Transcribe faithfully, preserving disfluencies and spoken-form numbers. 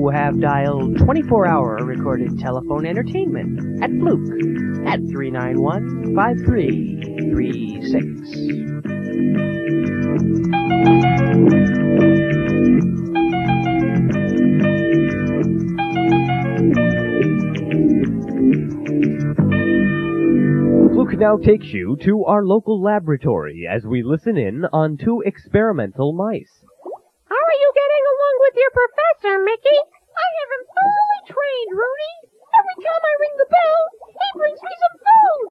You have dialed twenty-four hour recorded telephone entertainment at Fluke at three nine one, five three three six. Fluke now takes you to our local laboratory as we listen in on two experimental mice. How are you getting along with your professor, Mickey? I have him thoroughly trained, Rooney. Every time I ring the bell, he brings me some food.